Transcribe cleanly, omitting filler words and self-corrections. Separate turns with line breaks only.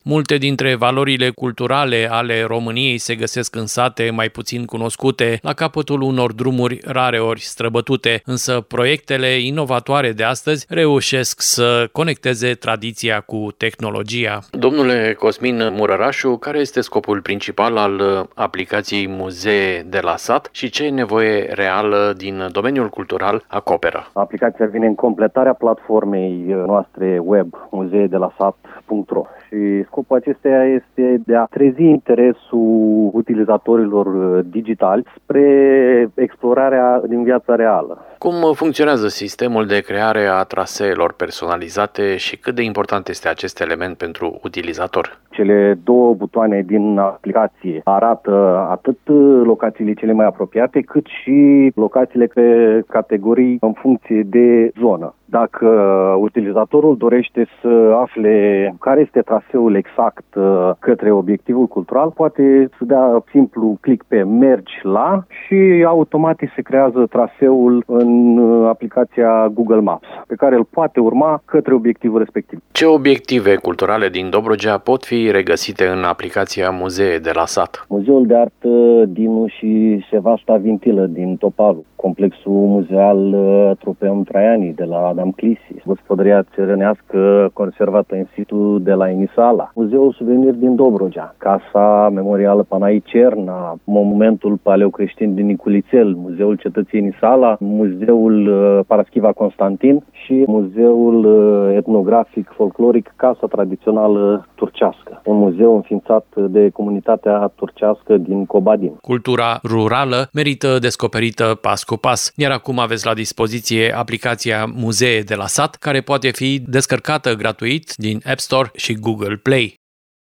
Multe dintre valorile culturale ale României se găsesc în sate mai puțin cunoscute, la capătul unor drumuri rareori străbătute, însă proiectele inovatoare de astăzi reușesc să conecteze tradiția cu tehnologia. Domnule Cosmin Murărașu, care este scopul principal al aplicației Muzee de la sat și ce nevoie reală din domeniul cultural acoperă?
Aplicația vine în completarea platformei noastre web muzeedelasat.ro și scopul acesteia este de a trezi interesul utilizatorilor digitali spre explorarea din viața reală.
Cum funcționează sistemul de creare a traseelor personalizate și cât de important este acest element pentru utilizator?
Cele două butoane din aplicație arată atât locațiile cele mai apropiate, cât și locațiile pe categorii în funcție de zonă. Dacă utilizatorul dorește să afle care este traseul exact către obiectivul cultural, poate să dea simplu click pe mergi la și automat se creează traseul în aplicația Google Maps, pe care îl poate urma către obiectivul respectiv.
Ce obiective culturale din Dobrogea pot fi regăsite în aplicația Muzee de la sat?
Muzeul de artă Dinu și Sevasta Vintilă din Topalu, complexul muzeal Tropeum Traiani de la Adam Clisi, gospodăria țărănească conservată în situ de la Inisala, Muzeul Suvenir din Dobrogea, Casa Memorială Panai Cerna, Monumentul Paleocreștin din Niculițel, Muzeul Cetății Inisala, Muzeul Paraschiva Constantin și Muzeul Etnografic Folcloric Casa Tradițională Turcească, un muzeu înființat de comunitatea turcească din Cobadin.
Cultura rurală merită descoperită pas cu pas, iar acum aveți la dispoziție aplicația Muzee de la sat, care poate fi descărcată gratuit din App Store și Google Play.